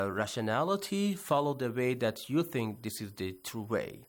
rationality, follow the way that you think this is the true way.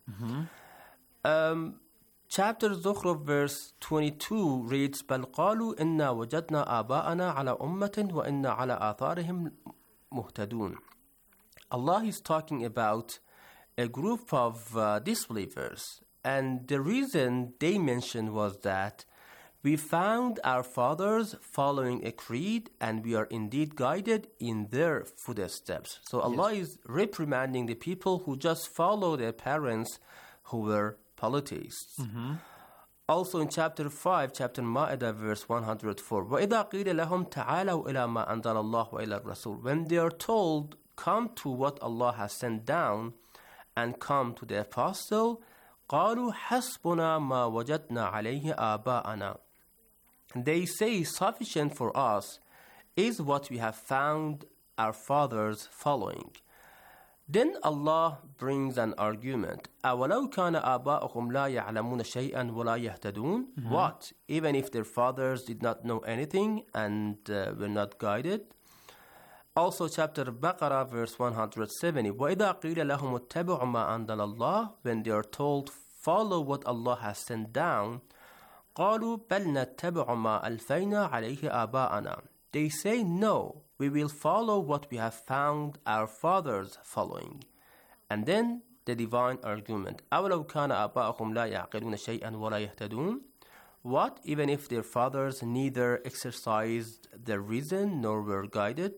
Chapter Zukhruf, verse 22 reads, بَلْ قَالُوا إِنَّا وَجَدْنَا آبَاءَنَا عَلَى أُمَّةٍ وَإِنَّا عَلَى آثَارِهِمْ مُهْتَدُونَ. Allah is talking about a group of disbelievers, and the reason they mentioned was that we found our fathers following a creed, and we are indeed guided in their footsteps. So Allah is reprimanding the people who just follow their parents who were polytheists. Also in chapter 5, chapter Ma'idah, verse 104, وَإِذَا قِيلَ لَهُمْ تَعَالَوْا إِلَى مَا أَنزَلَ اللَّهُ وَإِلَى الرَّسُولِ. When they are told, come to what Allah has sent down and come to the apostle, قَالُوا حَسْبُنَا مَا وَجَدْنَا عَلَيْهِ آبَاءَنَا. They say sufficient for us is what we have found our fathers following. Then Allah brings an argument. أَوَلَوْ كَانَ آبَاؤُهُمْ لَا يَعْلَمُونَ شَيْئًا وَلَا يَهْتَدُونَ. What? Even if their fathers did not know anything and were not guided? Also chapter Baqarah, verse 170. وَإِذَا قِيلَ لَهُمُ اتَّبِعُوا مَا أَنزَلَ اللَّهُ. When they are told, follow what Allah has sent down, قَالُوا بَلْ نَتَّبِعُ مَا أَلْفَيْنَا عَلَيْهِ آبَاءَنَا. They say, no, we will follow what we have found our fathers following. And then the divine argument. أَوَلَوْ كَانَ آبَاؤُهُمْ لَا يَعْقِلُونَ شَيْئًا وَلَا يَهْتَدُونَ. What? Even if their fathers neither exercised their reason nor were guided?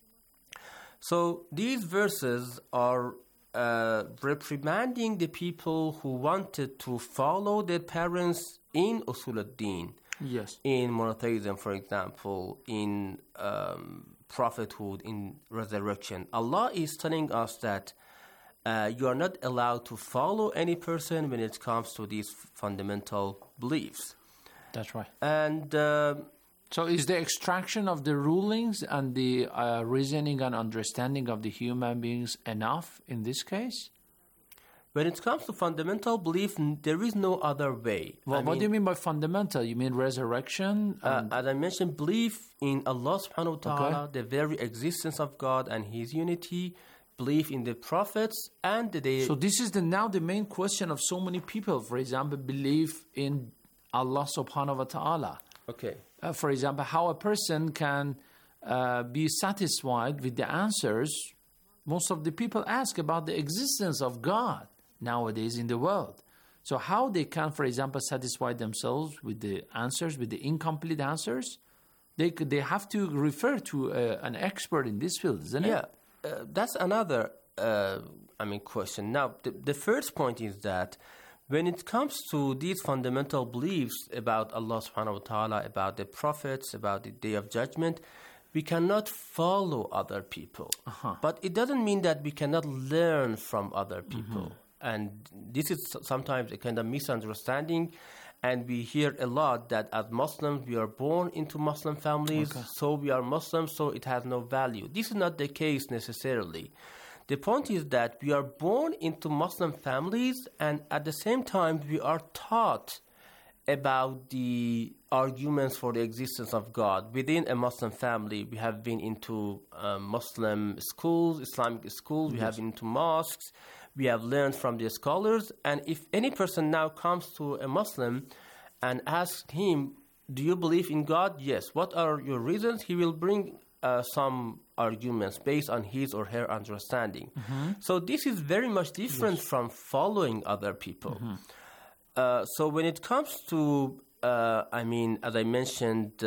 So these verses are reprimanding the people who wanted to follow their parents in Usul al-Din. Yes. In monotheism, for example, in prophethood, in resurrection. Allah is telling us that you are not allowed to follow any person when it comes to these fundamental beliefs. That's right. And so is the extraction of the rulings and the reasoning and understanding of the human beings enough in this case? When it comes to fundamental belief, there is no other way. Well, what do you mean by fundamental? You mean resurrection? As I mentioned, belief in Allah subhanahu wa ta'ala, the very existence of God and His unity, belief in the prophets, and the day. So this is now the main question of so many people. For example, belief in Allah subhanahu wa ta'ala. Okay. For example, how a person can be satisfied with the answers most of the people ask about the existence of God nowadays in the world. So how they can, for example, satisfy themselves with the answers, with the incomplete answers? They have to refer to an expert in this field, isn't it? Yeah, that's another question. Now, the first point is that when it comes to these fundamental beliefs about Allah subhanahu wa ta'ala, about the prophets, about the Day of Judgment, we cannot follow other people. But it doesn't mean that we cannot learn from other people. And this is sometimes a kind of misunderstanding. And we hear a lot that as Muslims, we are born into Muslim families, so we are Muslims, so it has no value. This is not the case necessarily. The point is that we are born into Muslim families, and at the same time, we are taught about the arguments for the existence of God. Within a Muslim family, we have been into Muslim schools, Islamic schools, we have been into mosques, we have learned from the scholars, and if any person now comes to a Muslim and asks him, do you believe in God? Yes. What are your reasons? He will bring some arguments based on his or her understanding. So this is very much different from following other people. So when it comes to, as I mentioned,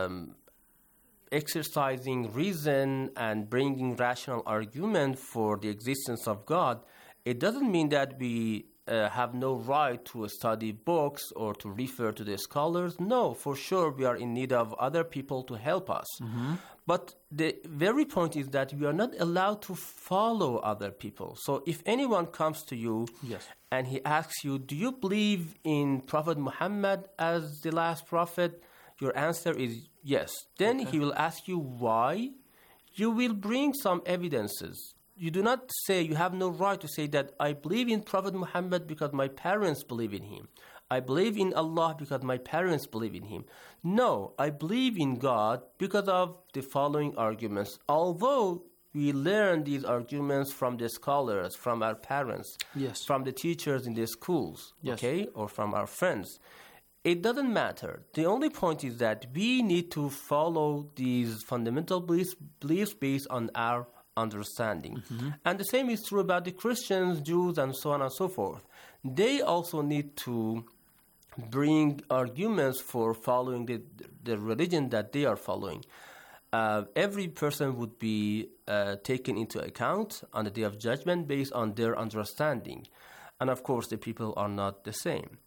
exercising reason and bringing rational argument for the existence of God, it doesn't mean that we have no right to study books or to refer to the scholars. No, for sure we are in need of other people to help us. But the very point is that we are not allowed to follow other people. So if anyone comes to you and he asks you, do you believe in Prophet Muhammad as the last prophet? Your answer is yes. Then he will ask you why. You will bring some evidences. You do not say, you have no right to say that I believe in Prophet Muhammad because my parents believe in him. I believe in Allah because my parents believe in him. No, I believe in God because of the following arguments. Although we learn these arguments from the scholars, from our parents, Yes. from the teachers in the schools, Yes. okay, or from our friends. It doesn't matter. The only point is that we need to follow these fundamental beliefs based on our understanding. And the same is true about the Christians, Jews, and so on and so forth. They also need to bring arguments for following the religion that they are following. Every person would be taken into account on the Day of Judgment based on their understanding. And of course, the people are not the same.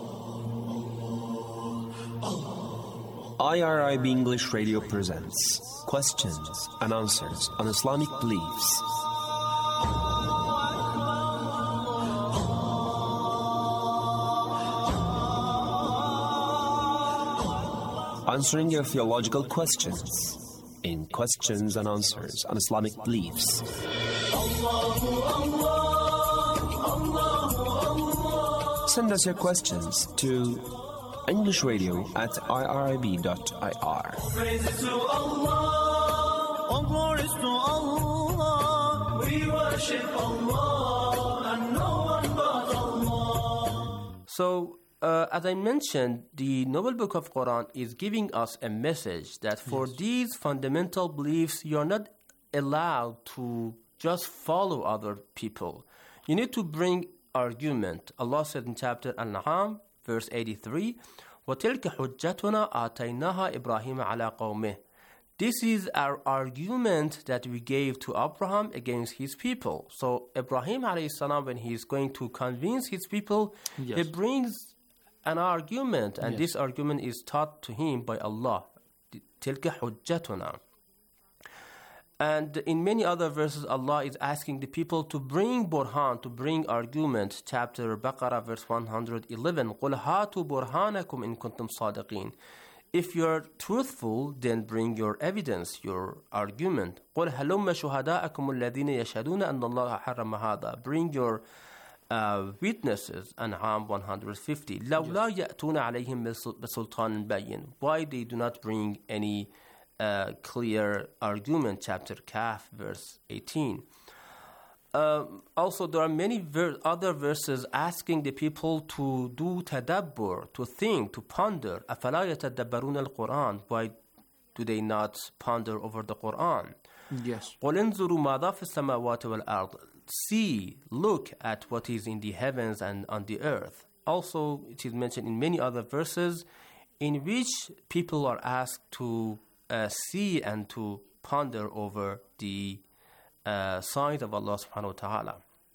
IRIB English Radio presents questions and answers on Islamic beliefs. Answering your theological questions in questions and answers on Islamic beliefs. Send us your questions to EnglishRadio@irib.ir. Praises to Allah, all glories to Allah. We worship Allah and no one but Allah. So, as I mentioned, the Noble Book of Quran is giving us a message that for these fundamental beliefs, you are not allowed to just follow other people. You need to bring argument. Allah said in chapter Al-An'am, verse 83, وَتِلْكَ حُجَّتُنَا آتَيْنَاهَا إِبْرَاهِيمَ عَلَىٰ قَوْمِهِ. This is our argument that we gave to Abraham against his people. So Ibrahim alayhi salam, when he is going to convince his people, he brings an argument, and this argument is taught to him by Allah. تِلْكَ حُجَّتُنَا. And in many other verses, Allah is asking the people to bring burhan, to bring argument. Chapter Baqarah, verse 111. قُلْ هَاتُوا بُرْهَانَكُمْ إِن كُنْتُمْ صَادِقِينَ. If you're truthful, then bring your evidence, your argument. قُلْ هَلُمَّ شُهَدَاءَكُمُ الَّذِينَ يَشْهَدُونَ أَنَّ اللَّهَ حَرَّمَ هَذَا. Bring your witnesses. An'am 150. لَوْلَا يَأْتُونَ عَلَيْهِمْ بِسُلْطَانٍ بَيِّنٍ. Why they do not bring any clear argument, chapter Kahf, verse 18. Also, there are many other verses asking the people to do tadabbur, to think, to ponder. أَفَلَا يَتَدَبَّرُونَ الْقُرْآنَ. Why do they not ponder over the Quran? Yes. قُلْ انظُرُوا مَاذَا فِي السَّمَاوَاتِ وَالْأَرْضِ. See, look at what is in the heavens and on the earth. Also, it is mentioned in many other verses in which people are asked to see and to ponder over the signs of Allah subhanahu wa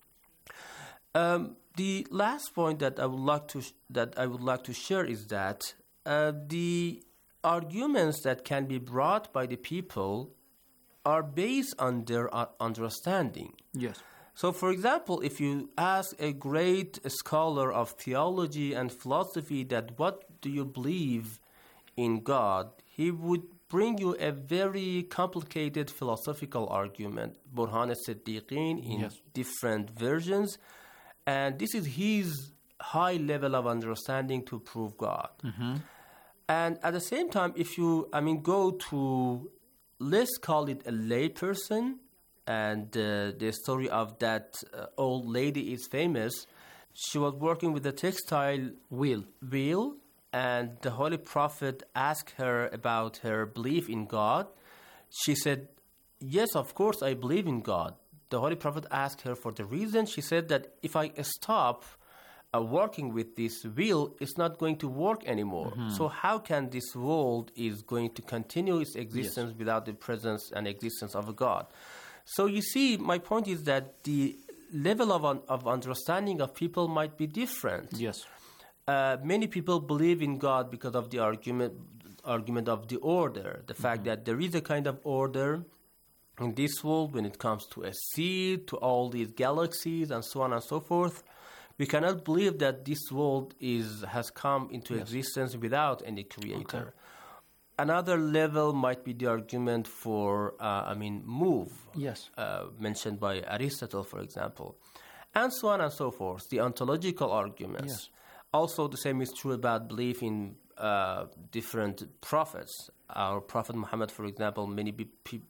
ta'ala. The last point that I would like to share is that the arguments that can be brought by the people are based on their understanding. Yes. So, for example, if you ask a great scholar of theology and philosophy that what do you believe in God, he would bring you a very complicated philosophical argument, Burhan al-Siddiqeen, in different versions. And this is his high level of understanding to prove God. And at the same time, if you, go to, let's call it a lay person, and the story of that old lady is famous. She was working with a textile wheel. And the Holy Prophet asked her about her belief in God. She said, yes, of course, I believe in God. The Holy Prophet asked her for the reason. She said that if I stop working with this wheel, it's not going to work anymore. So how can this world is going to continue its existence without the presence and existence of a God? So you see, my point is that the level of understanding of people might be different. Yes. Many people believe in God because of the argument of the order, the fact that there is a kind of order in this world when it comes to a seed, to all these galaxies, and so on and so forth. We cannot believe that this world has come into existence without any creator. Okay. Another level might be the argument for, move, mentioned by Aristotle, for example, and so on and so forth, the ontological arguments. Yes. Also, the same is true about belief in different prophets. Our Prophet Muhammad, for example, many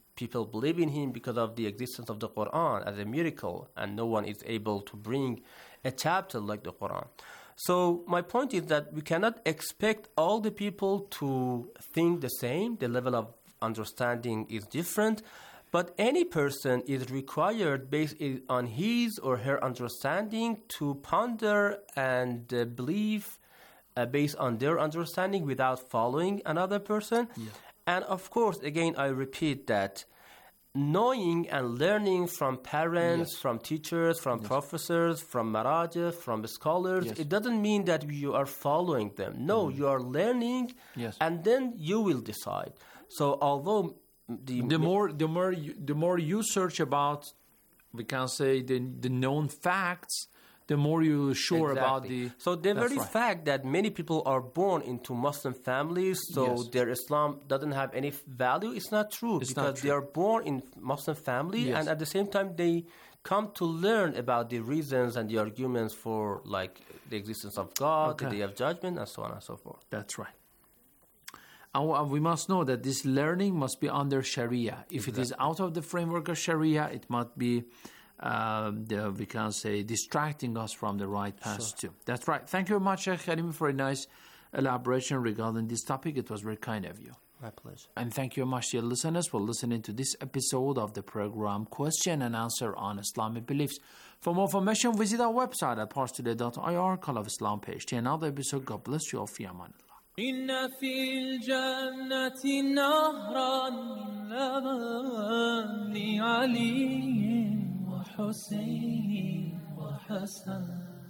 people believe in him because of the existence of the Quran as a miracle, and no one is able to bring a chapter like the Quran. So my point is that we cannot expect all the people to think the same. The level of understanding is different, but any person is required, based on his or her understanding, to ponder and believe based on their understanding without following another person. Yeah. And of course, again, I repeat that knowing and learning from parents, from teachers, from professors, from marajah, from scholars, it doesn't mean that you are following them. No, you are learning, and then you will decide. So although the more you search about, we can say, the known facts, the more you're sure about the... So the very fact that many people are born into Muslim families, so their Islam doesn't have any value, it's not true. Because they are born in Muslim family, and at the same time they come to learn about the reasons and the arguments for, like, the existence of God, the Day of Judgment, and so on and so forth. That's right. And we must know that this learning must be under Sharia. If it is out of the framework of Sharia, it might be... we can say, distracting us from the right path too. That's right. Thank you very much, Sheikh Karimi, for a nice elaboration regarding this topic. It was very kind of you. My pleasure. And thank you very much, dear listeners, for listening to this episode of the program Question and Answer on Islamic Beliefs. For more information, visit our website at parstoday.ir, Call of Islam page. Till another episode, God bless you all. Fi aman Allah. إن في الجنة نهرا من لبن لعلي وحسين وحسن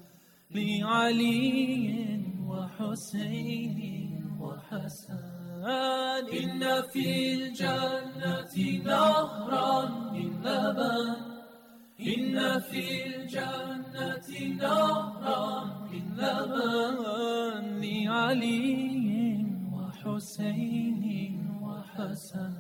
لعلي وحسين وحسن إن في الجنة نهرا من لبن إن في الجنة نهرا من لبن لعلي وحسين وحسن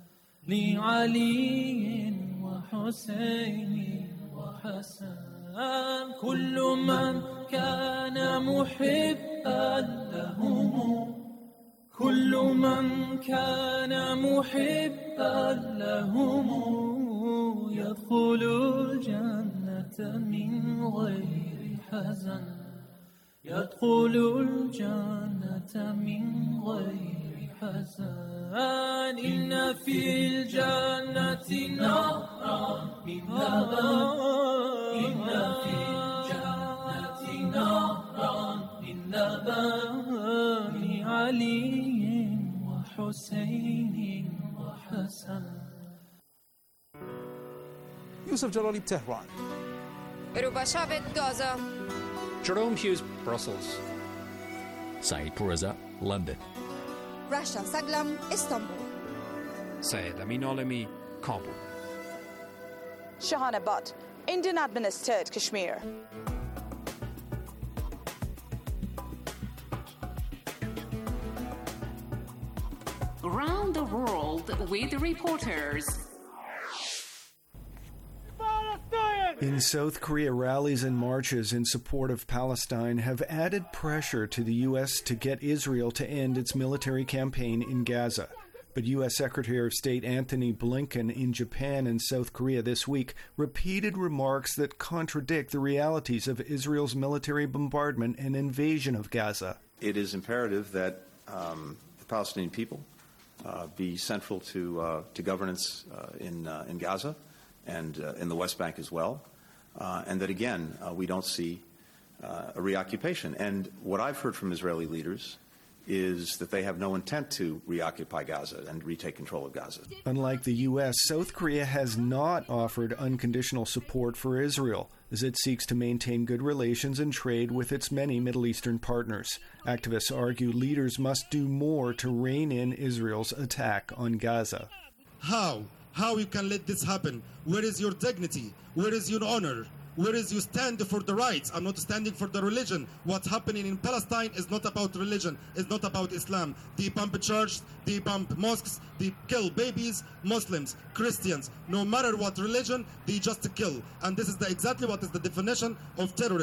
لعلي وحسين وحسن كل من كان محبا لهم كل من كان محبا لهم يدخل الجنة من غير حزن يدخل الجنة من غير حزن إن في الجنة نهرا من لبن إن في الجنة نهرا من لبن لعلي وحسين وحسن Yusuf Jalali, Tehran. Rubashavit, Gaza. Jerome Hughes, Brussels. Saeed Pureza, London. Rasha Saglam, Istanbul. Syed Amin Alami, Kabul. Shahana Butt, Indian administered Kashmir. Around the world with reporters. In South Korea, rallies and marches in support of Palestine have added pressure to the U.S. to get Israel to end its military campaign in Gaza. But U.S. Secretary of State Antony Blinken in Japan and South Korea this week repeated remarks that contradict the realities of Israel's military bombardment and invasion of Gaza. It is imperative that the Palestinian people be central to governance in Gaza and in the West Bank as well, and that, again, we don't see a reoccupation. And what I've heard from Israeli leaders is that they have no intent to reoccupy Gaza and retake control of Gaza. Unlike the U.S., South Korea has not offered unconditional support for Israel as it seeks to maintain good relations and trade with its many Middle Eastern partners. Activists argue leaders must do more to rein in Israel's attack on Gaza. How you can let this happen? Where is your dignity? Where is your honor? Where is you stand for the rights? I'm not standing for the religion. What's happening in Palestine is not about religion. It's not about Islam. They bomb churches, they bomb mosques, they kill babies, Muslims, Christians. No matter what religion, they just kill. And this is exactly what is the definition of terrorism.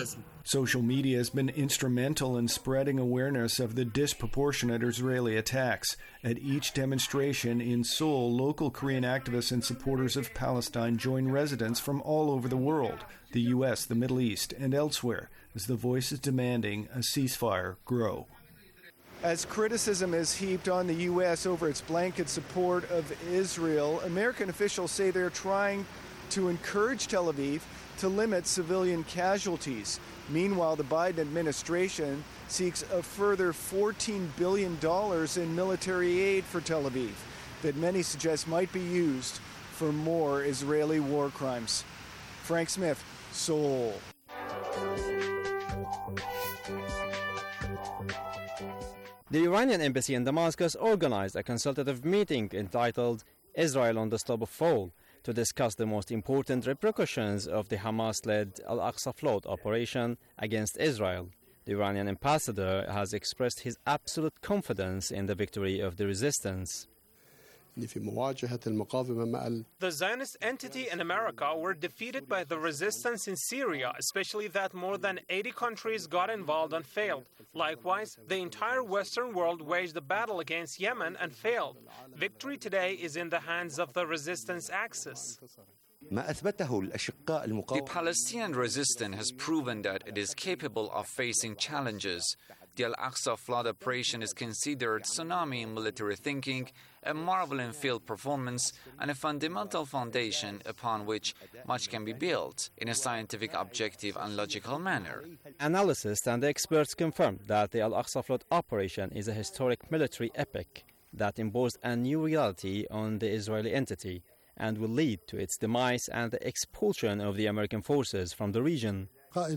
Social media has been instrumental in spreading awareness of the disproportionate Israeli attacks. At each demonstration in Seoul, local Korean activists and supporters of Palestine join residents from all over the world, the U.S., the Middle East, and elsewhere, as the voices demanding a ceasefire grow. As criticism is heaped on the U.S. over its blanket support of Israel, American officials say they're trying to encourage Tel Aviv to limit civilian casualties. Meanwhile, the Biden administration seeks a further $14 billion in military aid for Tel Aviv that many suggest might be used for more Israeli war crimes. Frank Smith, Seoul. The Iranian embassy in Damascus organized a consultative meeting entitled Israel on the Slope of Fall to discuss the most important repercussions of the Hamas-led Al-Aqsa Float operation against Israel. The Iranian ambassador has expressed his absolute confidence in the victory of the resistance. The Zionist entity in America were defeated by the resistance in Syria, especially that more than 80 countries got involved and failed. Likewise, the entire Western world waged a battle against Yemen and failed. Victory today is in the hands of the resistance axis. The Palestinian resistance has proven that it is capable of facing challenges. The Al-Aqsa flood operation is considered tsunami in military thinking, a marvel in field performance, and a fundamental foundation upon which much can be built in a scientific, objective, and logical manner. Analysts and experts confirm that the Al-Aqsa flood operation is a historic military epic that imposed a new reality on the Israeli entity and will lead to its demise and the expulsion of the American forces from the region.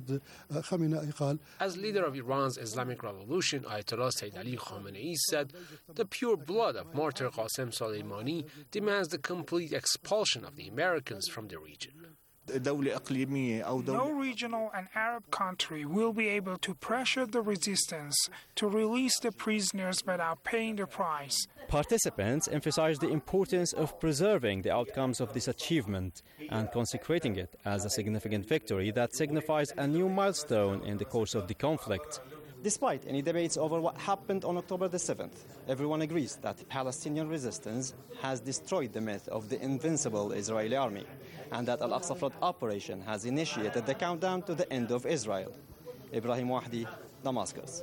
As leader of Iran's Islamic Revolution, Ayatollah Sayyid Ali Khamenei said, "The pure blood of martyr Qasem Soleimani demands the complete expulsion of the Americans from the region." No regional and Arab country will be able to pressure the resistance to release the prisoners without paying the price. Participants emphasized the importance of preserving the outcomes of this achievement and consecrating it as a significant victory that signifies a new milestone in the course of the conflict. Despite any debates over what happened on October the 7th, everyone agrees that Palestinian resistance has destroyed the myth of the invincible Israeli army, and that Al-Aqsa Flood operation has initiated the countdown to the end of Israel. Ibrahim Wahdi, Damascus.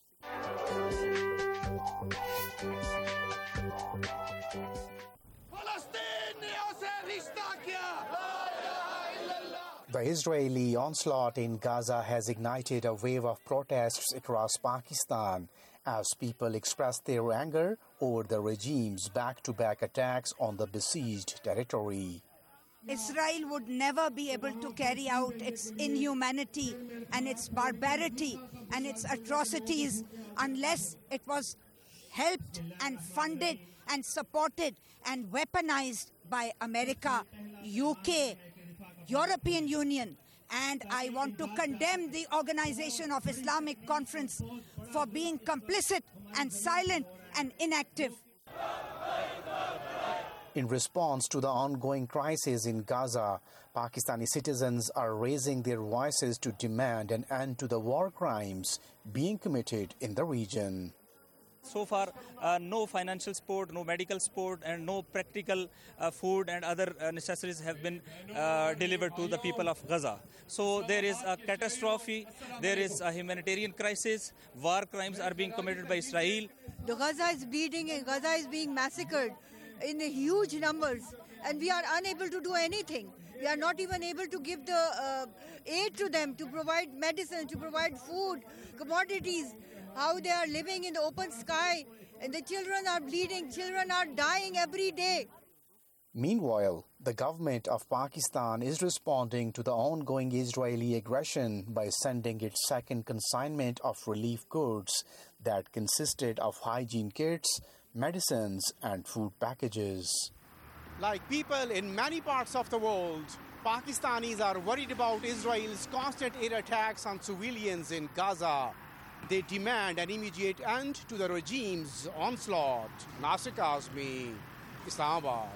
The Israeli onslaught in Gaza has ignited a wave of protests across Pakistan as people express their anger over the regime's back-to-back attacks on the besieged territory. Israel would never be able to carry out its inhumanity and its barbarity and its atrocities unless it was helped and funded and supported and weaponized by America, UK, European Union, and I want to condemn the Organization of Islamic Conference for being complicit and silent and inactive. In response to the ongoing crisis in Gaza, Pakistani citizens are raising their voices to demand an end to the war crimes being committed in the region. So far, no financial support, no medical support, and no practical food and other necessities have been delivered to the people of Gaza. So there is a catastrophe, there is a humanitarian crisis, war crimes are being committed by Israel. The Gaza is bleeding and Gaza is being massacred in huge numbers, and we are unable to do anything. We are not even able to give the aid to them, to provide medicine, to provide food, commodities. How they are living in the open sky, and the children are bleeding, children are dying every day. Meanwhile, the government of Pakistan is responding to the ongoing Israeli aggression by sending its second consignment of relief goods that consisted of hygiene kits, medicines, and food packages. Like people in many parts of the world, Pakistanis are worried about Israel's constant air attacks on civilians in Gaza. They demand an immediate end to the regime's onslaught. Nasir Kazmi, Islamabad.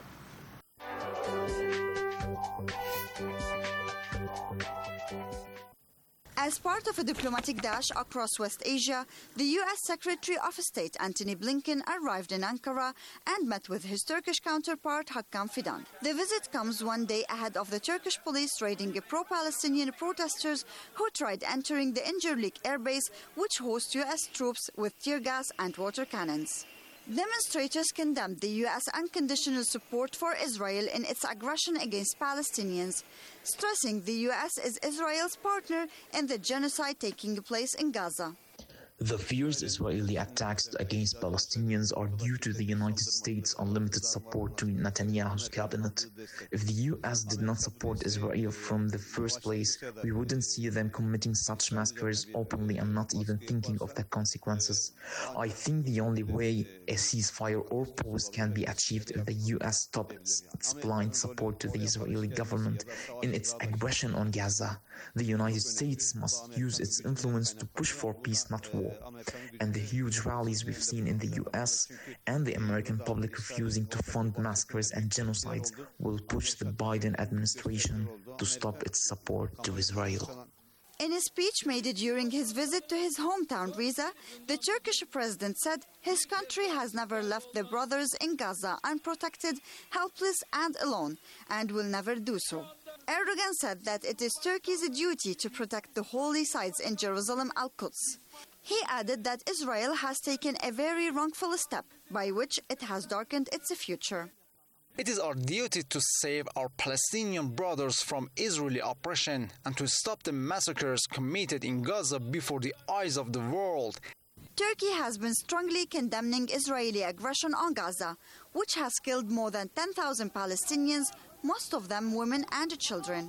As part of a diplomatic dash across West Asia, the U.S. Secretary of State Antony Blinken arrived in Ankara and met with his Turkish counterpart Hakan Fidan. The visit comes one day ahead of the Turkish police raiding pro-Palestinian protesters who tried entering the Incirlik airbase, which hosts U.S. troops with tear gas and water cannons. Demonstrators condemned the U.S. unconditional support for Israel in its aggression against Palestinians, stressing the U.S. is Israel's partner in the genocide taking place in Gaza. The fierce Israeli attacks against Palestinians are due to the United States' unlimited support to Netanyahu's cabinet. If the U.S. did not support Israel from the first place, we wouldn't see them committing such massacres openly and not even thinking of the consequences. I think the only way a ceasefire or pause can be achieved if the U.S. stops its blind support to the Israeli government in its aggression on Gaza. The United States must use its influence to push for peace, not war. And the huge rallies we've seen in the US and the American public refusing to fund massacres and genocides will push the Biden administration to stop its support to Israel. In a speech made during his visit to his hometown Riza, the Turkish president said his country has never left the brothers in Gaza unprotected, helpless and alone, and will never do so. Erdogan said that it is Turkey's duty to protect the holy sites in Jerusalem Al-Quds. He added that Israel has taken a very wrongful step by which it has darkened its future. It is our duty to save our Palestinian brothers from Israeli oppression and to stop the massacres committed in Gaza before the eyes of the world. Turkey has been strongly condemning Israeli aggression on Gaza, which has killed more than 10,000 Palestinians, most of them women and children.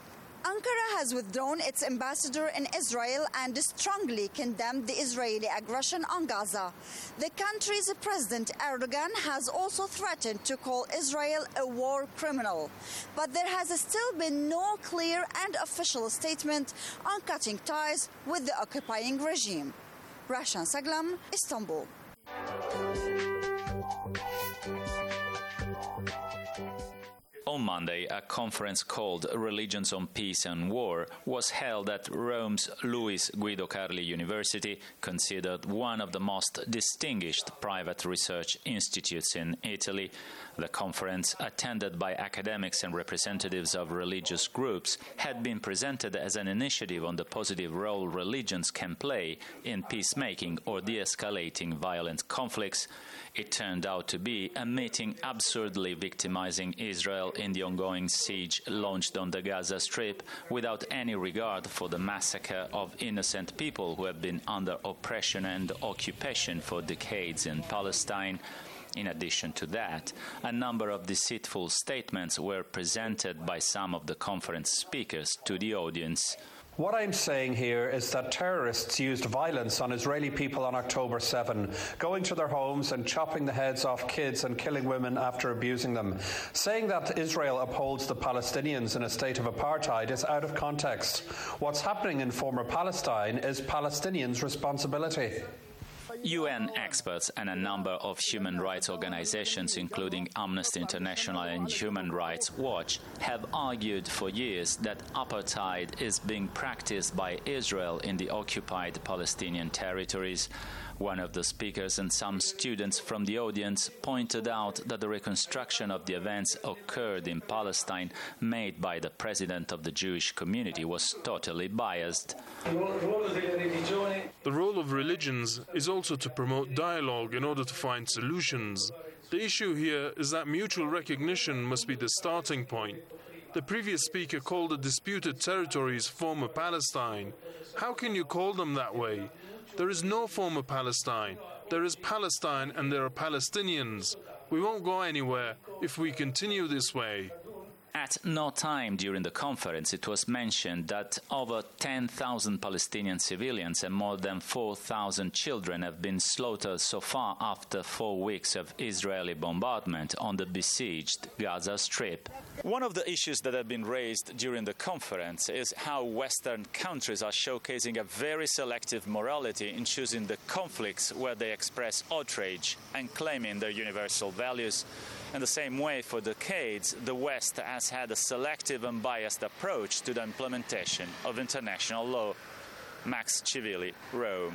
Ankara has withdrawn its ambassador in Israel and strongly condemned the Israeli aggression on Gaza. The country's President Erdogan has also threatened to call Israel a war criminal. But there has still been no clear and official statement on cutting ties with the occupying regime. Rashan Saglam, Istanbul. On Monday, a conference called Religions on Peace and War was held at Rome's Luis Guido Carli University, considered one of the most distinguished private research institutes in Italy. The conference, attended by academics and representatives of religious groups, had been presented as an initiative on the positive role religions can play in peacemaking or de-escalating violent conflicts. It turned out to be a meeting absurdly victimizing Israel in the ongoing siege launched on the Gaza Strip without any regard for the massacre of innocent people who have been under oppression and occupation for decades in Palestine. In addition to that, a number of deceitful statements were presented by some of the conference speakers to the audience. What I'm saying here is that terrorists used violence on Israeli people on October 7, going to their homes and chopping the heads off kids and killing women after abusing them. Saying that Israel upholds the Palestinians in a state of apartheid is out of context. What's happening in former Palestine is Palestinians' responsibility. UN experts and a number of human rights organizations, including Amnesty International and Human Rights Watch, have argued for years that apartheid is being practiced by Israel in the occupied Palestinian territories. One of the speakers and some students from the audience pointed out that the reconstruction of the events occurred in Palestine made by the president of the Jewish community was totally biased. The role of religions is also to promote dialogue in order to find solutions. The issue here is that mutual recognition must be the starting point. The previous speaker called the disputed territories former Palestine. How can you call them that way? There is no former Palestine. There is Palestine and there are Palestinians. We won't go anywhere if we continue this way. At no time during the conference it was mentioned that over 10,000 Palestinian civilians and more than 4,000 children have been slaughtered so far after 4 weeks of Israeli bombardment on the besieged Gaza Strip. One of the issues that have been raised during the conference is how Western countries are showcasing a very selective morality in choosing the conflicts where they express outrage and claiming their universal values. In the same way, for decades, the West has had a selective and biased approach to the implementation of international law. Max Civilli, Rome.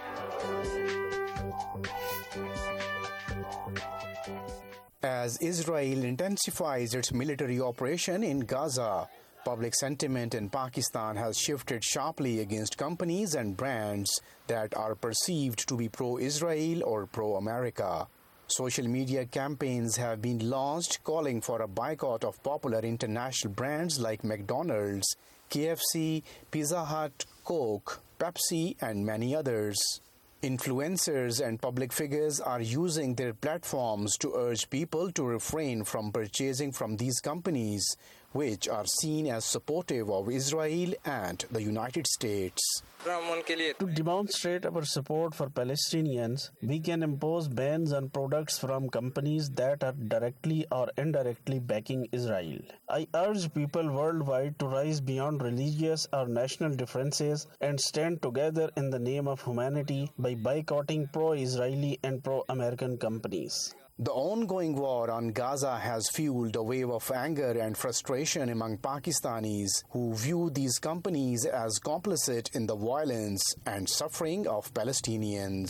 As Israel intensifies its military operation in Gaza, public sentiment in Pakistan has shifted sharply against companies and brands that are perceived to be pro-Israel or pro-America. Social media campaigns have been launched calling for a boycott of popular international brands like McDonald's, KFC, Pizza Hut, Coke, Pepsi, and many others. Influencers and public figures are using their platforms to urge people to refrain from purchasing from these companies, which are seen as supportive of Israel and the United States. To demonstrate our support for Palestinians, we can impose bans on products from companies that are directly or indirectly backing Israel. I urge people worldwide to rise beyond religious or national differences and stand together in the name of humanity by boycotting pro-Israeli and pro-American companies. The ongoing war on Gaza has fueled a wave of anger and frustration among Pakistanis who view these companies as complicit in the violence and suffering of Palestinians.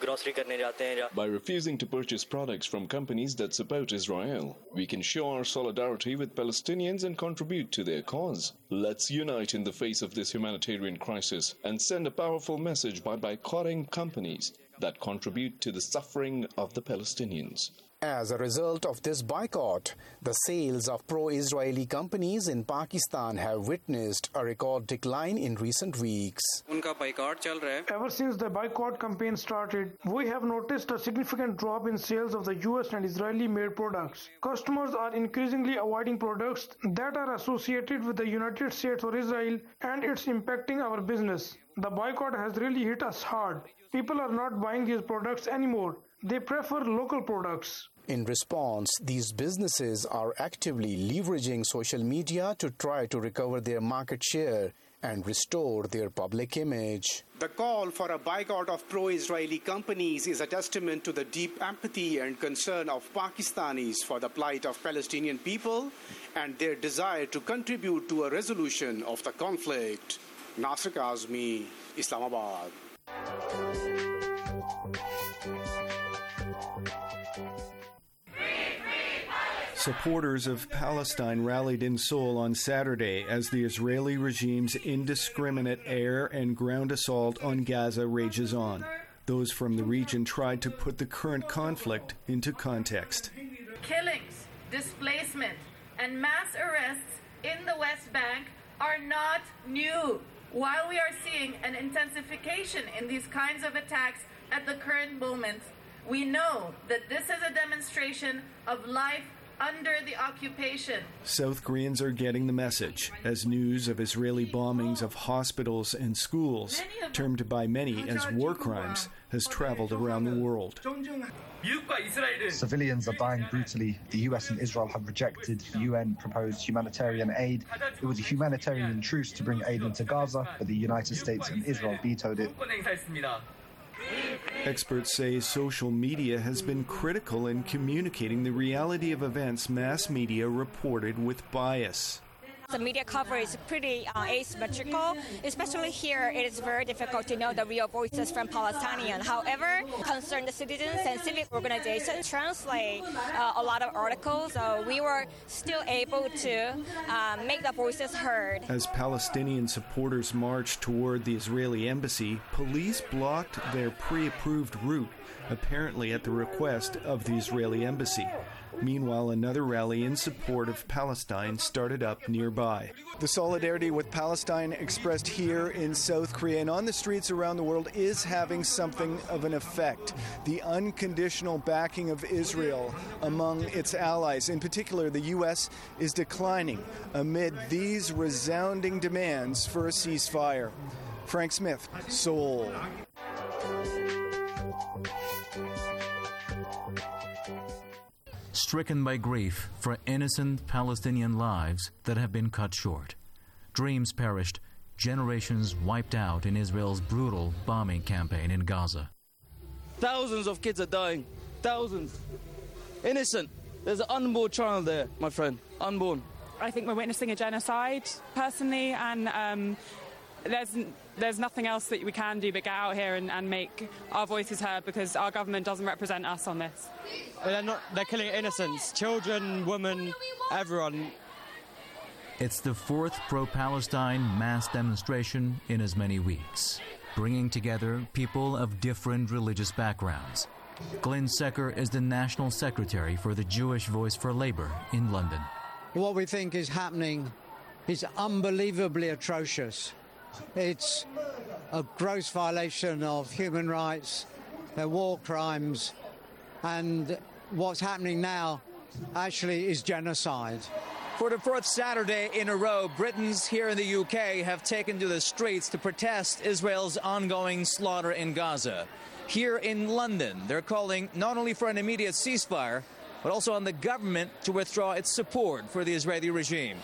By refusing to purchase products from companies that support Israel, we can show our solidarity with Palestinians and contribute to their cause. Let's unite in the face of this humanitarian crisis and send a powerful message by boycotting companies that contribute to the suffering of the Palestinians. As a result of this boycott, the sales of pro-Israeli companies in Pakistan have witnessed a record decline in recent weeks. Ever since the boycott campaign started, we have noticed a significant drop in sales of the US and Israeli-made products. Customers are increasingly avoiding products that are associated with the United States or Israel, and it's impacting our business. The boycott has really hit us hard. People are not buying these products anymore. They prefer local products. In response, these businesses are actively leveraging social media to try to recover their market share and restore their public image. The call for a boycott of pro-Israeli companies is a testament to the deep empathy and concern of Pakistanis for the plight of Palestinian people and their desire to contribute to a resolution of the conflict. Nasir Kazmi, Islamabad. Supporters of Palestine rallied in Seoul on Saturday as the Israeli regime's indiscriminate air and ground assault on Gaza rages on. Those from the region tried to put the current conflict into context. Killings, displacement, and mass arrests in the West Bank are not new. While we are seeing an intensification in these kinds of attacks at the current moment, we know that this is a demonstration of life under the occupation. South Koreans are getting the message as news of Israeli bombings of hospitals and schools, termed by many as war crimes, has traveled around the world. Civilians are dying brutally. The US and Israel have rejected UN-proposed humanitarian aid. It was a humanitarian truce to bring aid into Gaza, but the United States and Israel vetoed it. Experts say social media has been critical in communicating the reality of events mass media reported with bias. The media coverage is pretty asymmetrical. Especially here, it is very difficult to know the real voices from Palestinians. However, concerned citizens and civic organizations translate a lot of articles, so we were still able to make the voices heard. As Palestinian supporters marched toward the Israeli embassy, police blocked their pre-approved route, apparently at the request of the Israeli embassy. Meanwhile, another rally in support of Palestine started up nearby. The solidarity with Palestine expressed here in South Korea and on the streets around the world is having something of an effect. The unconditional backing of Israel among its allies, in particular the U.S., is declining amid these resounding demands for a ceasefire. Frank Smith, Seoul. Stricken by grief for innocent Palestinian lives that have been cut short. Dreams perished, generations wiped out in Israel's brutal bombing campaign in Gaza. Thousands of kids are dying. Thousands. Innocent. There's an unborn child there, my friend. Unborn. I think we're witnessing a genocide, personally, and there's nothing else that we can do but get out here and make our voices heard, because our government doesn't represent us on this. They're killing innocents, children, women, everyone. It's the fourth pro-Palestine mass demonstration in as many weeks, bringing together people of different religious backgrounds. Glenn Secker is the National Secretary for the Jewish Voice for Labour in London. What we think is happening is unbelievably atrocious. It's a gross violation of human rights, war crimes, and what's happening now actually is genocide. For the fourth Saturday in a row, Britons here in the UK have taken to the streets to protest Israel's ongoing slaughter in Gaza. Here in London, they're calling not only for an immediate ceasefire, but also on the government to withdraw its support for the Israeli regime.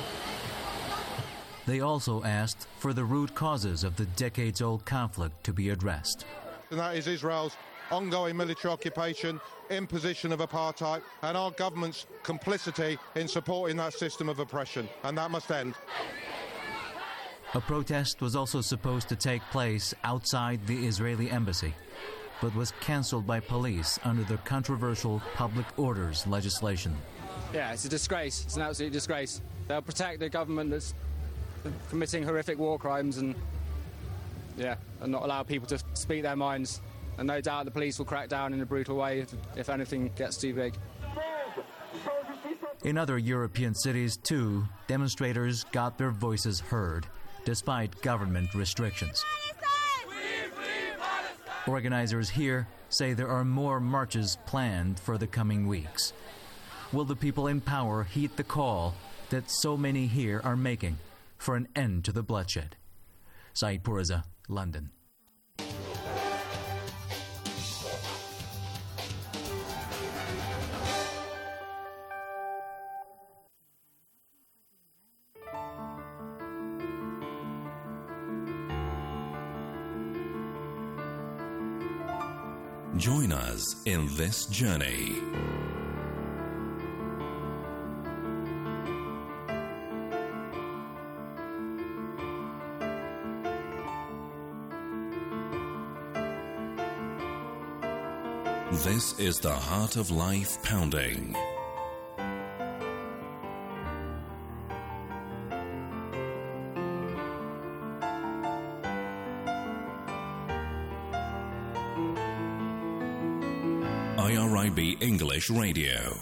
They also asked for the root causes of the decades-old conflict to be addressed. And that is Israel's ongoing military occupation, imposition of apartheid, and our government's complicity in supporting that system of oppression, and that must end. A protest was also supposed to take place outside the Israeli embassy, but was cancelled by police under the controversial public orders legislation. Yeah, it's a disgrace. It's an absolute disgrace. They'll protect the government that's committing horrific war crimes and not allow people to speak their minds. And no doubt the police will crack down in a brutal way if anything gets too big. In other European cities, too, demonstrators got their voices heard, despite government restrictions. Organizers here say there are more marches planned for the coming weeks. Will the people in power heed the call that so many here are making for an end to the bloodshed? Saeed Pourreza, London. Join us in this journey. This is the Heart of Life Pounding. IRIB English Radio.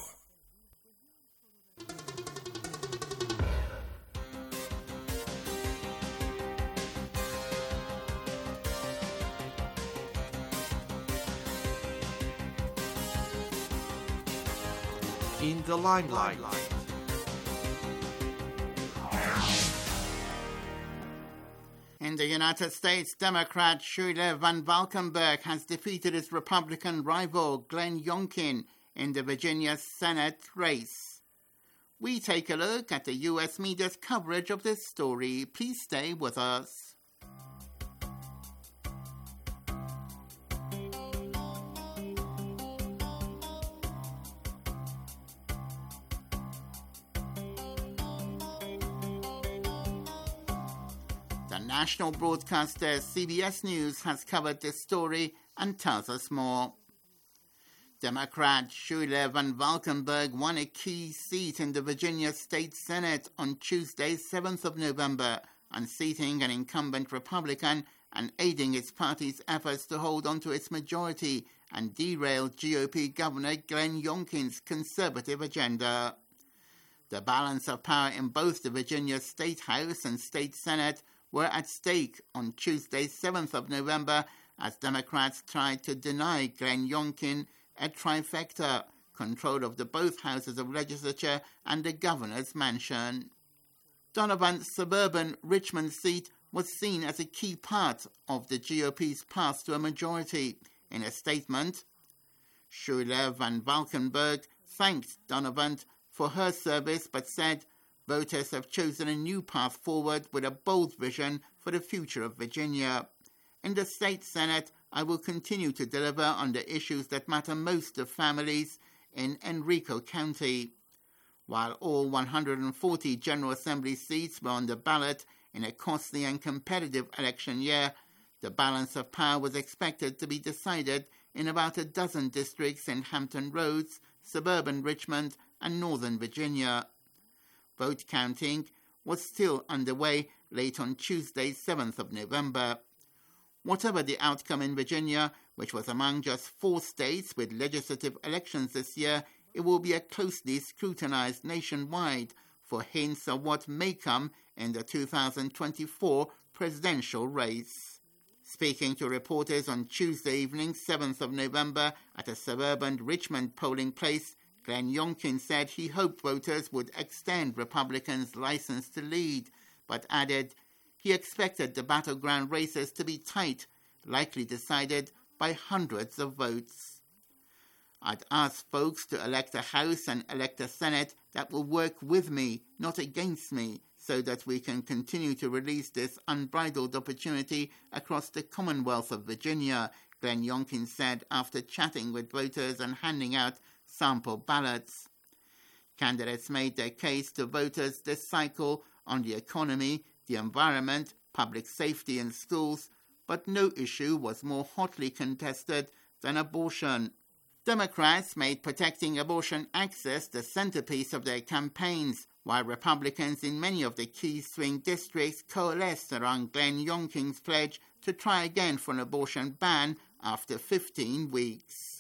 In the limelight. In the United States, Democrat Shula Van Valkenburg has defeated his Republican rival Glenn Youngkin in the Virginia Senate race. We take a look at the U.S. media's coverage of this story. Please stay with us. National broadcaster CBS News has covered this story and tells us more. Democrat Shula Van Valkenburg won a key seat in the Virginia State Senate on Tuesday, 7th of November, unseating an incumbent Republican and aiding its party's efforts to hold on to its majority and derail GOP Governor Glenn Youngkin's conservative agenda. The balance of power in both the Virginia State House and State Senate were at stake on Tuesday, 7th of November, as Democrats tried to deny Glenn Youngkin a trifecta, control of both houses of legislature and the governor's mansion. Donovan's suburban Richmond seat was seen as a key part of the GOP's path to a majority. In a statement, Shula Van Valkenburg thanked Donovan for her service but said, "Voters have chosen a new path forward with a bold vision for the future of Virginia. In the state Senate, I will continue to deliver on the issues that matter most to families in Henrico County." While all 140 General Assembly seats were on the ballot, in a costly and competitive election year, the balance of power was expected to be decided in about a dozen districts in Hampton Roads, suburban Richmond and Northern Virginia. Vote counting was still underway late on Tuesday, 7th of November. Whatever the outcome in Virginia, which was among just 4 states with legislative elections this year, it will be a closely scrutinized nationwide for hints of what may come in the 2024 presidential race. Speaking to reporters on Tuesday evening, 7th of November, at a suburban Richmond polling place, Glenn Youngkin said he hoped voters would extend Republicans' license to lead, but added he expected the battleground races to be tight, likely decided by hundreds of votes. I'd ask folks to elect a House and elect a Senate that will work with me, not against me, so that we can continue to release this unbridled opportunity across the Commonwealth of Virginia, Glenn Youngkin said after chatting with voters and handing out sample ballots. Candidates made their case to voters this cycle on the economy, the environment, public safety and schools, but no issue was more hotly contested than abortion. Democrats made protecting abortion access the centerpiece of their campaigns, while Republicans in many of the key swing districts coalesced around Glenn Youngkin's pledge to try again for an abortion ban after 15 weeks.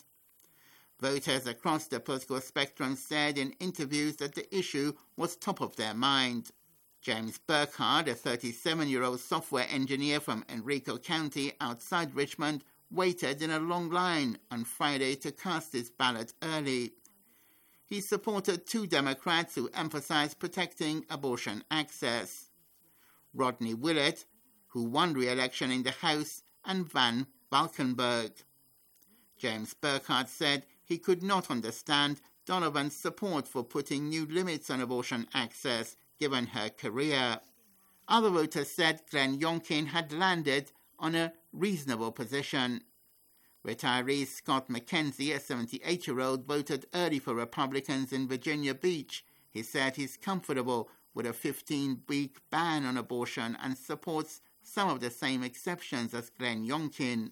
Voters across the political spectrum said in interviews that the issue was top of their mind. James Burkhardt, a 37-year-old software engineer from Enrico County outside Richmond, waited in a long line on Friday to cast his ballot early. He supported 2 Democrats who emphasized protecting abortion access: Rodney Willett, who won re-election in the House, and Van Valkenburg. James Burkhardt said he could not understand Donovan's support for putting new limits on abortion access, given her career. Other voters said Glenn Youngkin had landed on a reasonable position. Retiree Scott McKenzie, a 78-year-old, voted early for Republicans in Virginia Beach. He said he's comfortable with a 15-week ban on abortion and supports some of the same exceptions as Glenn Youngkin.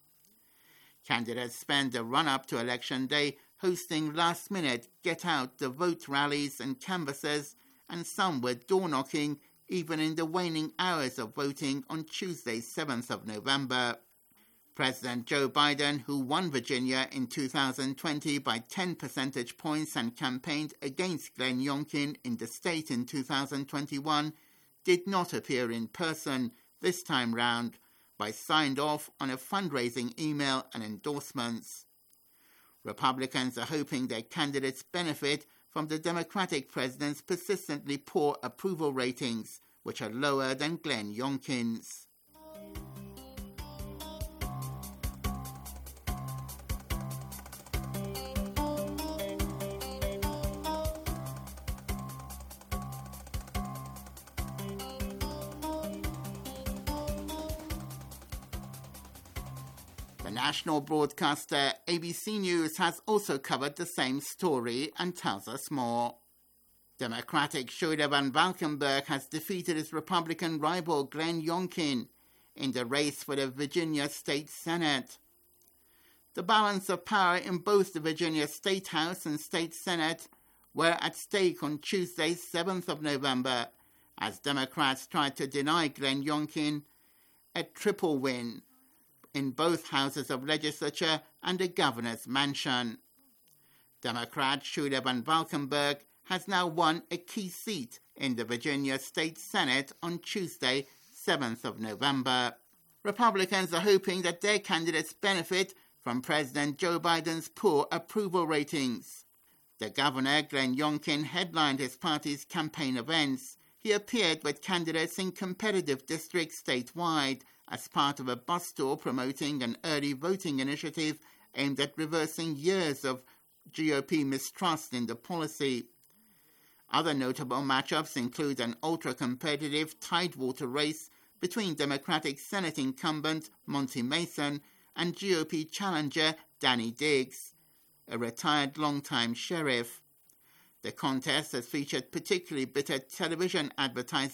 Candidates spent the run-up to Election Day hosting last-minute get-out-the-vote rallies and canvassers, and some were door-knocking even in the waning hours of voting on Tuesday, 7th of November. President Joe Biden, who won Virginia in 2020 by 10 percentage points and campaigned against Glenn Youngkin in the state in 2021, did not appear in person this time round, but signed off on a fundraising email and endorsements. Republicans are hoping their candidates benefit from the Democratic president's persistently poor approval ratings, which are lower than Glenn Youngkin's. National broadcaster ABC News has also covered the same story and tells us more. Democratic Schuyler Van Valkenburg has defeated his Republican rival Glenn Youngkin in the race for the Virginia State Senate. The balance of power in both the Virginia State House and State Senate were at stake on Tuesday, 7th of November, as Democrats tried to deny Glenn Youngkin a triple win in both houses of legislature and the governor's mansion. Democrat Schuyler Van Valkenburg has now won a key seat in the Virginia State Senate on Tuesday, 7th of November. Republicans are hoping that their candidates benefit from President Joe Biden's poor approval ratings. The governor, Glenn Youngkin, headlined his party's campaign events. He appeared with candidates in competitive districts statewide as part of a bus tour promoting an early voting initiative aimed at reversing years of GOP mistrust in the policy. Other notable matchups include an ultra-competitive Tidewater race between Democratic Senate incumbent Monty Mason and GOP challenger Danny Diggs, a retired longtime sheriff. The contest has featured particularly bitter television advertising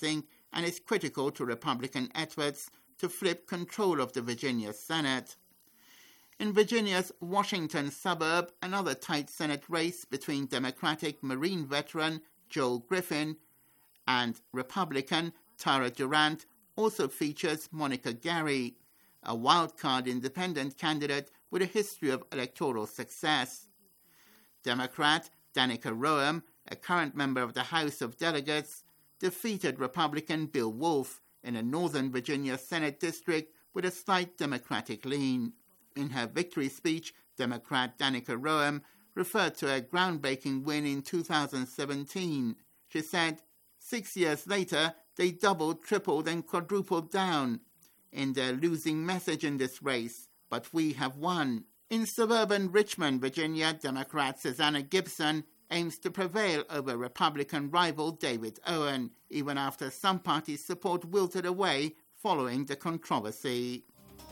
and is critical to Republican efforts to flip control of the Virginia Senate. In Virginia's Washington suburb, another tight Senate race between Democratic Marine veteran Joel Griffin and Republican Tara Durant also features Monica Gary, a wildcard independent candidate with a history of electoral success. Democrat Danica Roem, a current member of the House of Delegates, defeated Republican Bill Wolf in a Northern Virginia Senate district with a slight Democratic lean. In her victory speech, Democrat Danica Roem referred to a groundbreaking win in 2017. She said, 6 years later, they doubled, tripled, and quadrupled down in their losing message in this race, but we have won. In suburban Richmond, Virginia, Democrat Susanna Gibson aims to prevail over Republican rival David Owen, even after some party support wilted away following the controversy.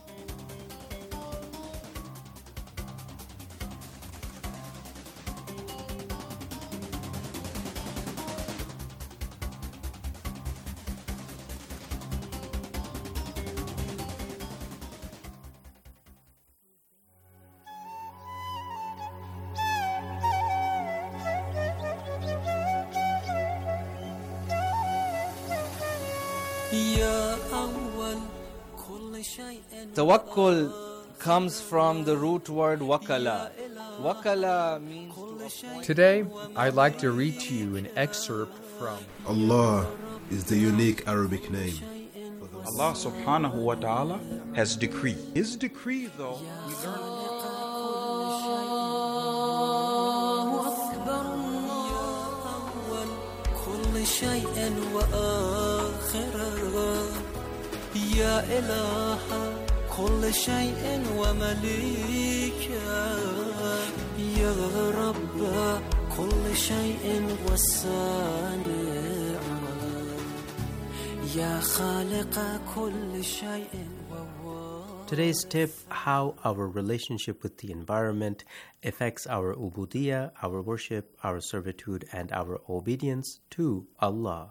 Tawakkul comes from the root word wakala. Wakala means to appoint. Today, I'd like to read to you an excerpt from Allah is the unique Arabic name. Allah subhanahu wa ta'ala has decreed. His decree, though, we learn. يا إله كل شيء ومليكا يا رب كل شيء والصانع يا خالق كل شيء. Today's tip: how our relationship with the environment affects our ubudiyya, our worship, our servitude, and our obedience to Allah.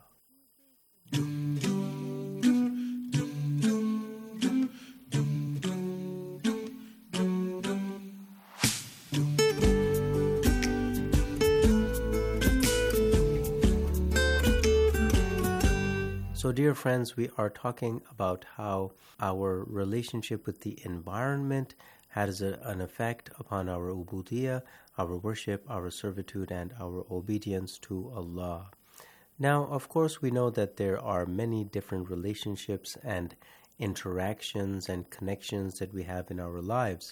So, dear friends, we are talking about how our relationship with the environment has an effect upon our ubudiyya, our worship, our servitude, and our obedience to Allah. Now, of course, we know that there are many different relationships and interactions and connections that we have in our lives.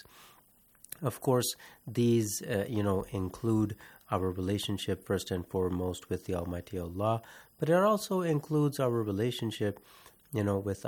Of course, these, include our relationship first and foremost with the Almighty Allah, but it also includes our relationship, with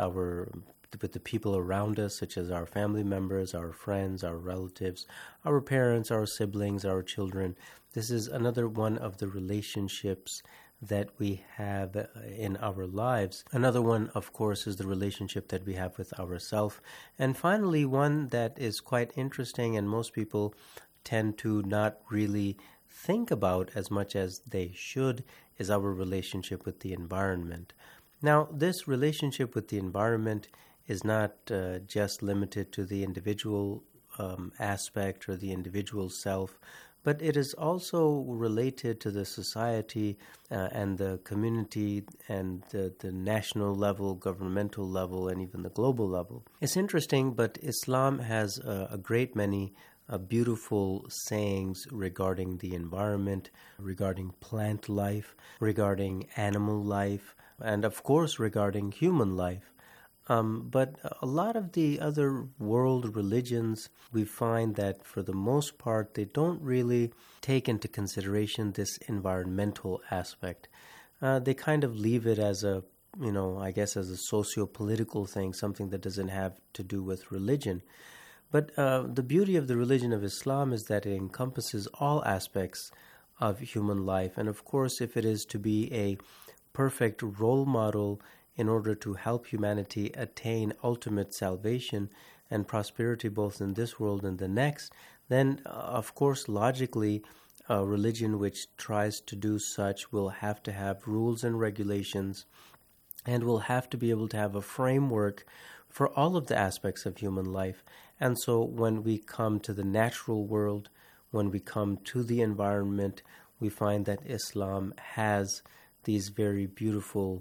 the people around us, such as our family members, our friends, our relatives, our parents, our siblings, our children. This is another one of the relationships that we have in our lives. Another one, of course, is the relationship that we have with ourselves. And finally, one that is quite interesting and most people tend to not really think about as much as they should is our relationship with the environment. Now, this relationship with the environment is not just limited to the individual aspect or the individual self, but it is also related to the society and the community and the national level, governmental level, and even the global level. It's interesting, but Islam has a great many beautiful sayings regarding the environment, regarding plant life, regarding animal life, and of course regarding human life. But a lot of the other world religions, we find that for the most part, they don't really take into consideration this environmental aspect. They kind of leave it as a, as a socio-political thing, something that doesn't have to do with religion. But the beauty of the religion of Islam is that it encompasses all aspects of human life. And of course, if it is to be a perfect role model in order to help humanity attain ultimate salvation and prosperity both in this world and the next, then of course logically a religion which tries to do such will have to have rules and regulations And we'll have to be able to have a framework for all of the aspects of human life. And so when we come to the natural world, when we come to the environment, we find that Islam has these very beautiful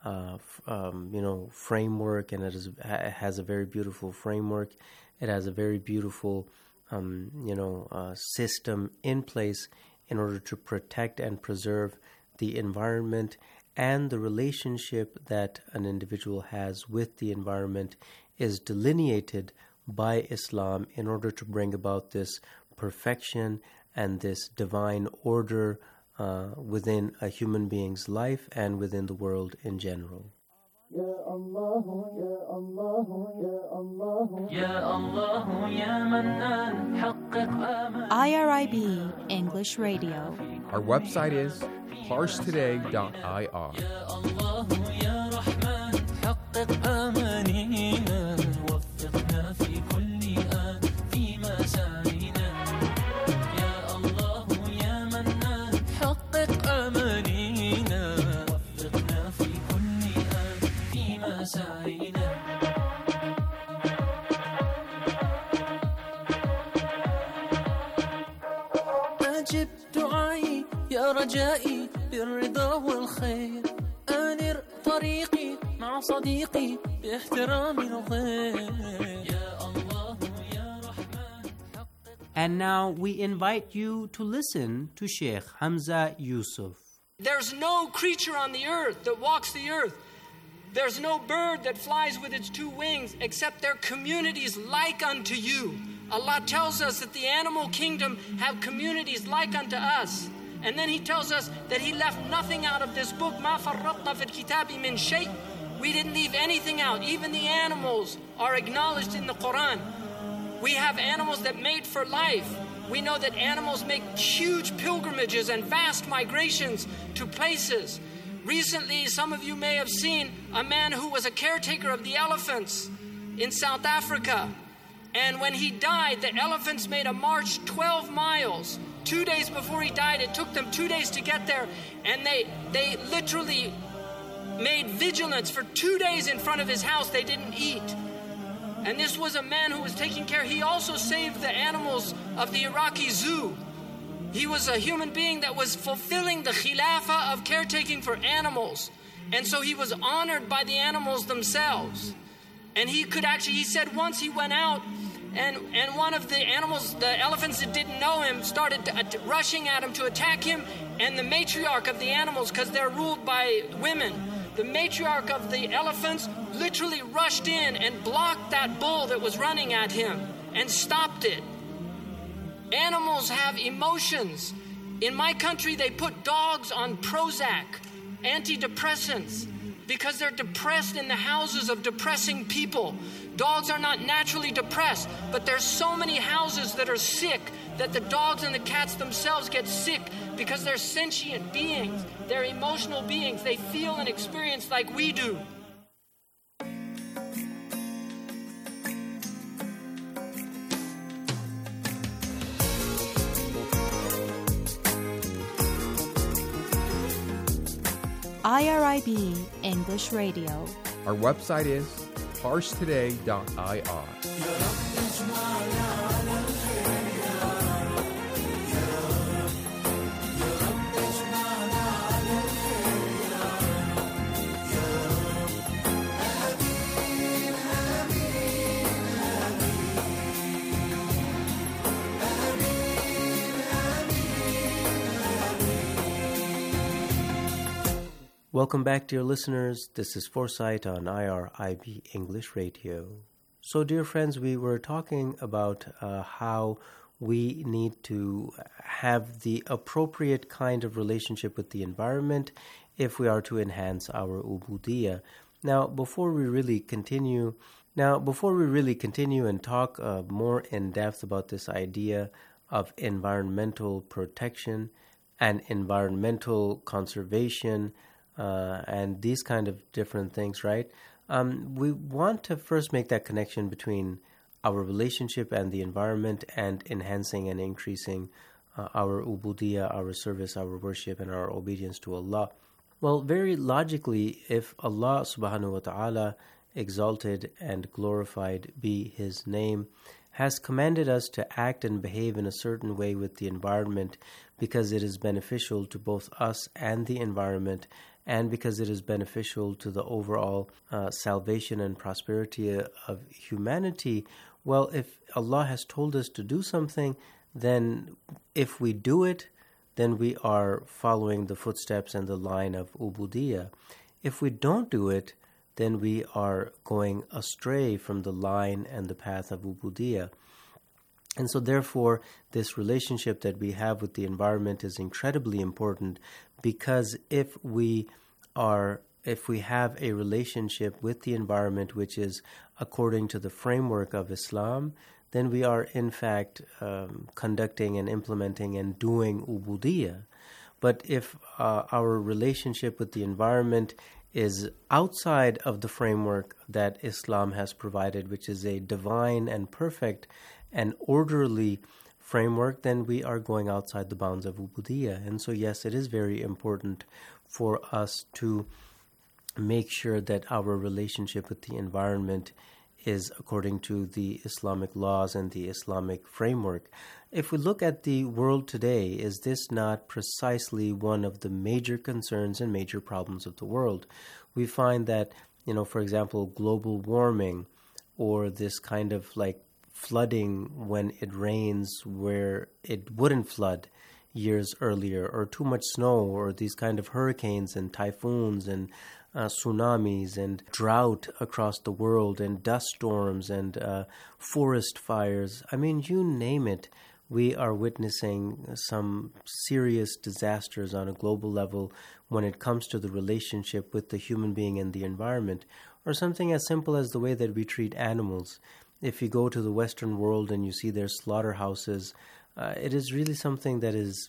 framework, and it has a very beautiful framework. It has a very beautiful system in place in order to protect and preserve the environment, and the relationship that an individual has with the environment is delineated by Islam in order to bring about this perfection and this divine order within a human being's life and within the world in general. IRIB English Radio. Our website is parstoday.ir. أجب دعائي يا رجائي بالرضا والخير أنر طريقي مع صديقي باحترام الغير. And now we invite you to listen to Sheikh Hamza Yusuf. There's no creature on the earth that walks the earth. There's no bird that flies with its two wings except their communities like unto you. Allah tells us that the animal kingdom have communities like unto us. And then He tells us that He left nothing out of this book. مَا فَرَّطْنَا فِي الْكِتَابِ مِنْ شَيْءٍ. We didn't leave anything out. Even the animals are acknowledged in the Quran. We have animals that mate for life. We know that animals make huge pilgrimages and vast migrations to places. Recently, some of you may have seen a man who was a caretaker of the elephants in South Africa. And when he died, the elephants made a march 12 miles. 2 days before he died, it took them 2 days to get there. And they literally made vigilance for 2 days in front of his house. They didn't eat. And this was a man who was taking care. He also saved the animals of the Iraqi zoo. He was a human being that was fulfilling the khilafah of caretaking for animals. And so he was honored by the animals themselves. And he said once he went out and one of the animals, the elephants that didn't know him, started rushing at him to attack him. And the matriarch of the animals, because they're ruled by women, the matriarch of the elephants literally rushed in and blocked that bull that was running at him and stopped it. Animals have emotions. In my country, they put dogs on Prozac, antidepressants, because they're depressed in the houses of depressing people. Dogs are not naturally depressed, but there's so many houses that are sick that the dogs and the cats themselves get sick because they're sentient beings. They're emotional beings. They feel and experience like we do. IRIB English Radio. Our website is parstoday.ir. Welcome back, dear listeners. This is Foresight on IRIB English Radio. So, dear friends, we were talking about how we need to have the appropriate kind of relationship with the environment if we are to enhance our ubudiyah. Now, before we really continue and talk more in depth about this idea of environmental protection and environmental conservation, and these kind of different things, right? We want to first make that connection between our relationship and the environment and enhancing and increasing our ubudiyah, our service, our worship, and our obedience to Allah. Well, very logically, if Allah subhanahu wa ta'ala, exalted and glorified be His name, has commanded us to act and behave in a certain way with the environment because it is beneficial to both us and the environment, and because it is beneficial to the overall salvation and prosperity of humanity, well, if Allah has told us to do something, then if we do it, then we are following the footsteps and the line of ubudiyya. If we don't do it, then we are going astray from the line and the path of ubudiyya. And so therefore, this relationship that we have with the environment is incredibly important, because if we have a relationship with the environment which is according to the framework of Islam, then we are in fact conducting and implementing and doing ubudiyya. But if our relationship with the environment is outside of the framework that Islam has provided, which is a divine and perfect and orderly framework, then we are going outside the bounds of ubudiyya. And so yes, it is very important for us to make sure that our relationship with the environment is according to the Islamic laws and the Islamic framework. If we look at the world today, is this not precisely one of the major concerns and major problems of the world? We find that, for example, global warming, or this kind of like flooding when it rains where it wouldn't flood years earlier, or too much snow, or these kind of hurricanes and typhoons and tsunamis and drought across the world and dust storms and forest fires. I mean, you name it. We are witnessing some serious disasters on a global level when it comes to the relationship with the human being and the environment, or something as simple as the way that we treat animals. If you go to the Western world and you see their slaughterhouses, it is really something that is,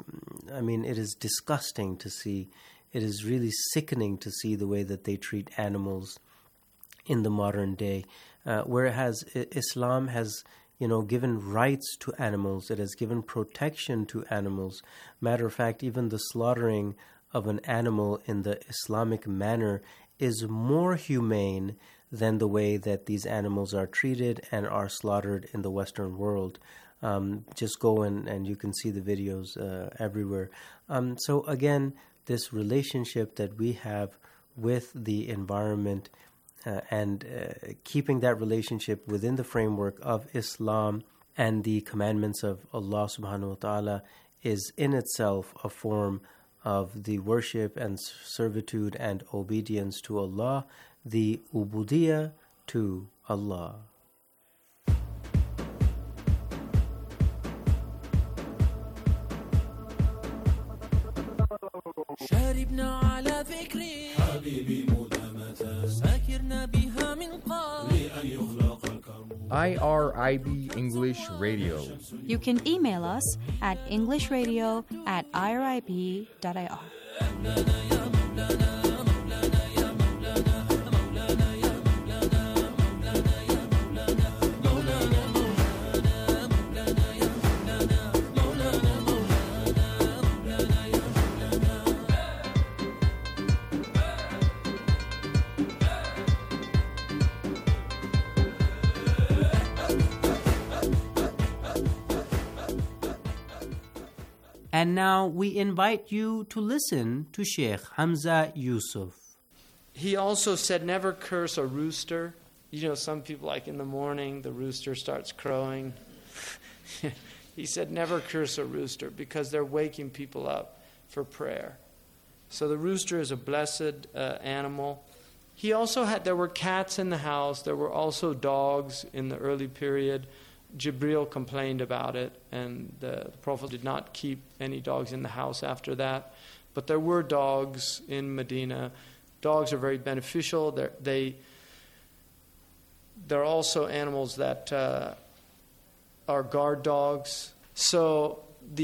it is disgusting to see. It is really sickening to see the way that they treat animals in the modern day. Whereas Islam has, given rights to animals. It has given protection to animals. Matter of fact, even the slaughtering of an animal in the Islamic manner is more humane than the way that these animals are treated and are slaughtered in the Western world. Just go and you can see the videos everywhere. So again, this relationship that we have with the environment and keeping that relationship within the framework of Islam and the commandments of Allah subhanahu wa ta'ala is in itself a form of the worship and servitude and obedience to Allah, the ubudiyya to Allah. شاربنا على ذكري حبيبي مدامة ساكرنا بها من قبل لأن يخلق الكرم IRIB English Radio. You can email us at englishradio@irib.ir. And now we invite you to listen to Sheikh Hamza Yusuf. He also said, never curse a rooster. Some people, like in the morning, the rooster starts crowing. He said, never curse a rooster, because they're waking people up for prayer. So the rooster is a blessed animal. He also there were cats in the house. There were also dogs in the early period. Jibril complained about it, and the Prophet did not keep any dogs in the house after that. But there were dogs in Medina. Dogs are very beneficial. They're also animals that are guard dogs. So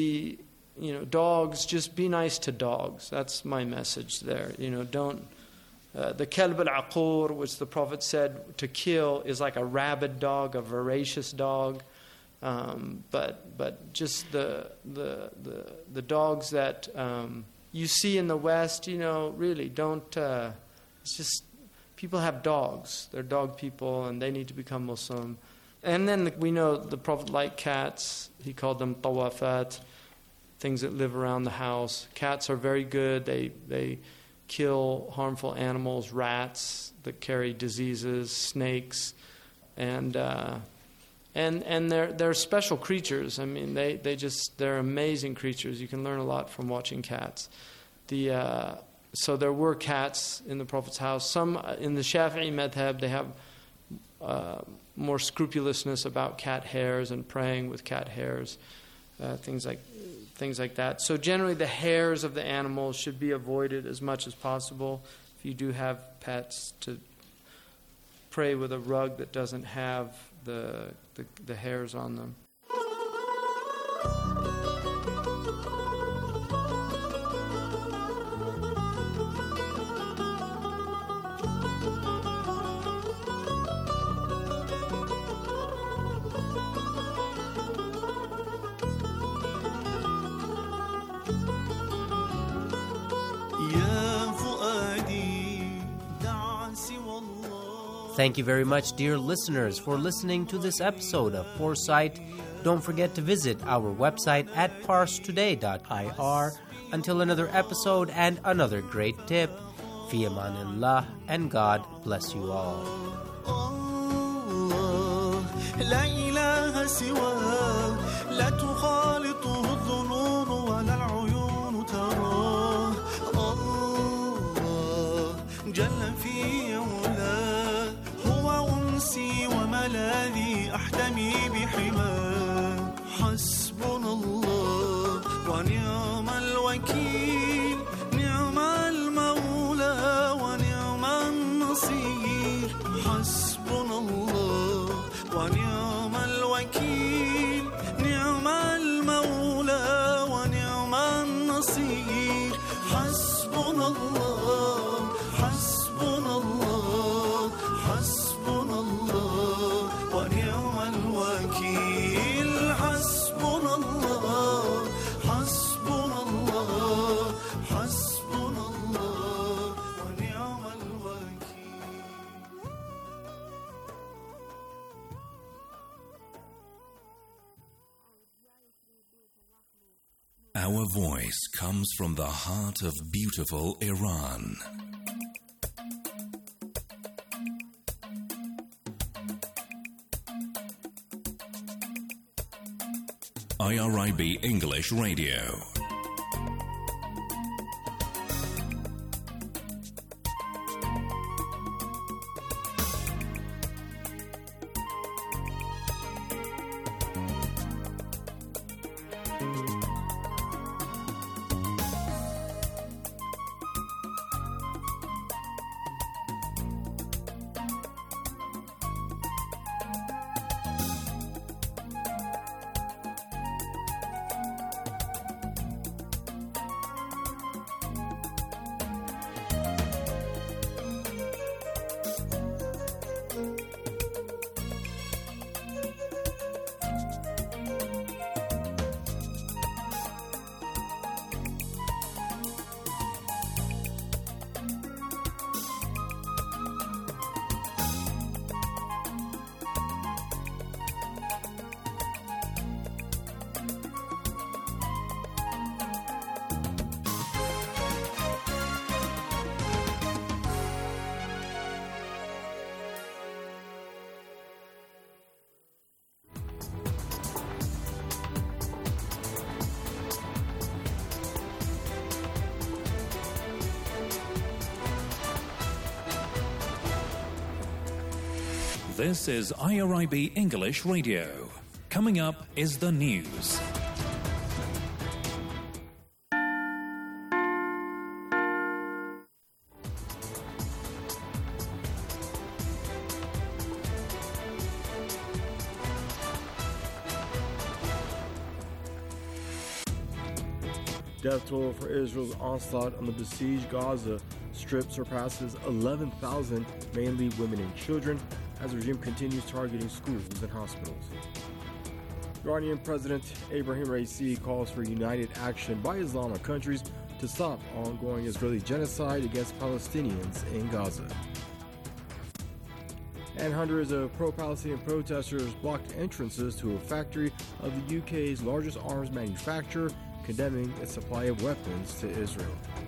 dogs, just be nice to dogs. That's my message there. Don't. The kalb al-aqur, which the Prophet said to kill, is like a rabid dog, a voracious dog. But just the dogs that you see in the West, really don't, it's just, people have dogs. They're dog people, and they need to become Muslim. And then we know the Prophet liked cats. He called them tawafat, things that live around the house. Cats are very good. They kill harmful animals, rats that carry diseases, snakes, and they're special creatures. I mean, they're amazing creatures. You can learn a lot from watching cats. So there were cats in the Prophet's house. Some in the Shafi'i madhab, they have more scrupulousness about cat hairs and praying with cat hairs, things like that. So generally, the hairs of the animals should be avoided as much as possible. If you do have pets, to pray with a rug that doesn't have the hairs on them. Thank you very much, dear listeners, for listening to this episode of Foresight. Don't forget to visit our website at parstoday.ir. Until another episode and another great tip, fi amanillah, and God bless you all. لا إله سواه لا تخالطه الظنون ولا العيون تراه الله جل في علاه هو أنسي وملاذي أحتمي بحماه حسبنا الله ونعم الوكيل نعم المولى ونعم النصير حسبنا الله ونعم الوكيل نعم المولى ونعم النصير حسبنا الله حسبنا الله حسبنا الله ونعم الوكيل حسبنا الله حسبنا الله حسبنا الله ونعم الوكيل. Our voice comes from the heart of beautiful Iran. IRIB English Radio. This is IRIB English Radio. Coming up is the news. Death toll for Israel's onslaught on the besieged Gaza Strip surpasses 11,000, mainly women and children, as the regime continues targeting schools and hospitals. Iranian President Ebrahim Raisi calls for united action by Islamic countries to stop ongoing Israeli genocide against Palestinians in Gaza. And hundreds of pro-Palestinian protesters blocked entrances to a factory of the UK's largest arms manufacturer, condemning its supply of weapons to Israel.